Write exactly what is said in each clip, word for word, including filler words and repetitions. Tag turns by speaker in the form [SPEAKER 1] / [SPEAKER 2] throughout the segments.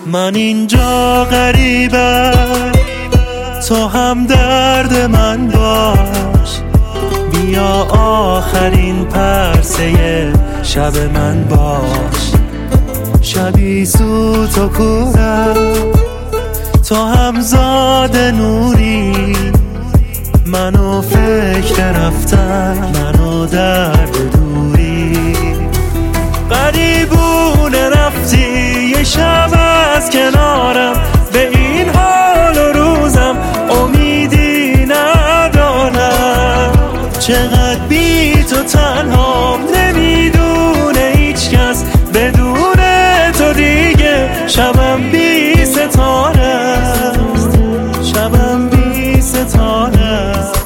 [SPEAKER 1] من اینجا غریبم، تو هم درد من باش. بیا آخرین پرسه شب من باش. شبی سوت و کورم، تو هم زاد نوری. منو فکر رفتن، منو درد دوری. غریبونه رفتی یه شب از کنارم، به این حال و روزم امیدی ندارم. چقدر بی تو تنهام، نمیدونه هیچ کس بدون تو دیگه. شبم بی ستاره است، شبم بی ستاره است.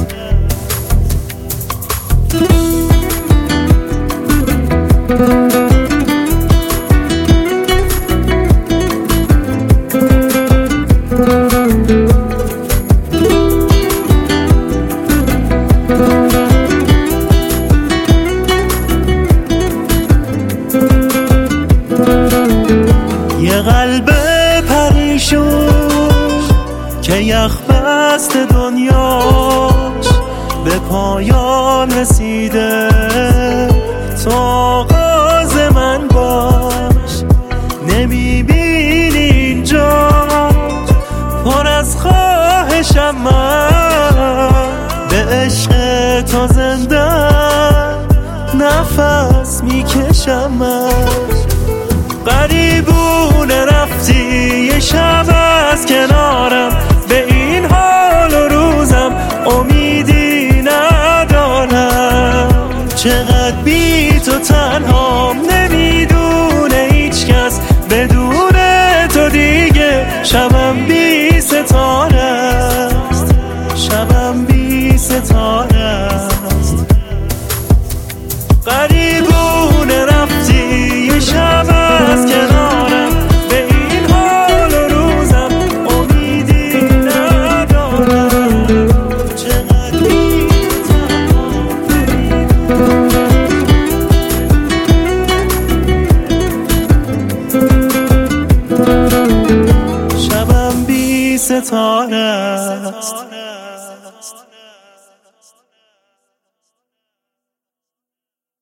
[SPEAKER 1] یه قلب پریشون که یخ بست دنیاش به پایان رسیده. تو آغاز من باش، نمیبینی اینجا پر از خواهشم. من به عشق تو زنده نفس میکشم. من غریبونه رفتی یه شب از کنارم، به این حال و روزم امیدی ندارم. چقدر بی تو تنهام، نمیدونه هیچ کس بدون تو دیگه. شبم بی ستاره است، شبم بی ستاره است. غریبونه رفتی یه شب از کنارم، به این حال و روزم امیدی ندارم. چقدر بی تو شبم بی ستاره است.